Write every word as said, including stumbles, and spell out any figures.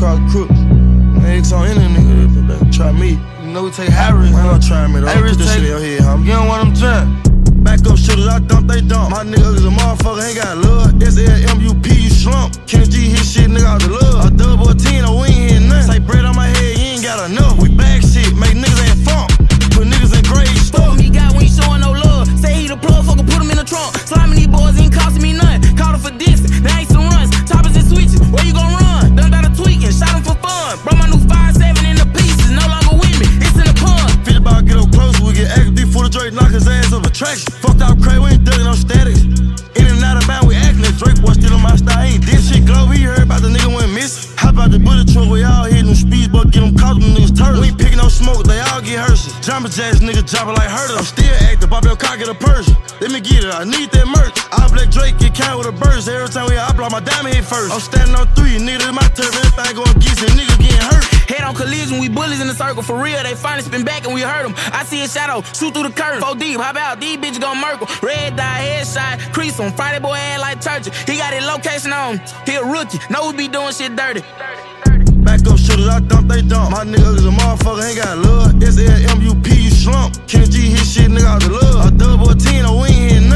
cross crook. Niggas on any nigga, better try me. You know we take high risk. I don't try me though. Hey, put this shit in your head, homie. You don't want them jump. Back up shooters, I dump, they dump. My nigga is a motherfucker, ain't got love. S L M U P, you slump. Kenny G hit shit, nigga out the love. A dub or a ten, we ain't hear nothing. Say bread on my head, you ain't got enough. We bag shit, make niggas ain't funk. Put niggas in grave stuff. Fuck me, got when he showing no love. Say he the plug, fucker, put him in the trunk. Sliming these boys ain't costing me nothing. Caught him for distance, now ain't some runs. Choppers and switches, where you gon' run? Done got a tweaking, shot him for fun. Brought my new five seven in the pieces, no longer with me, it's in the pun. Fit about get up close, we get active. D full of Drake, knock his ass up attraction. Fucked out crazy, we ain't ducking no statics. In and out of bound, we acting. Drake boy still on my style, ain't this shit glow. He heard about the nigga went missing. Hop out the bullet truck, we all hitting them speeds, but get them caught, them niggas turtles. We ain't picking no smoke, they all get hearses. Jumper jacks, nigga dropping like hurdles. I'm still active, pop your car, get a purse. Let me get it, I need that merch. All black Drake get count with a burst. Every time we out, I block my diamond head first. I'm standing on three, nigga, this my turf. Everything going against it, nigga getting hurt. Head on collision, we bullies in the circle. For real, they finally spin back and we hurt them. I see a shadow, shoot through the curtain. Four deep, hop out, these bitches gon' murkle. Red dye, headshot, crease on. Friday boy ass like turkey. He got his location on, he a rookie. Know we be doing shit dirty. Back up shooters, I dump, they dump. My nigga is a motherfucker, ain't got love. S L M U P, you slump. Kenny G hit shit, nigga out the love. A dub or a ten, we ain't hear nothing.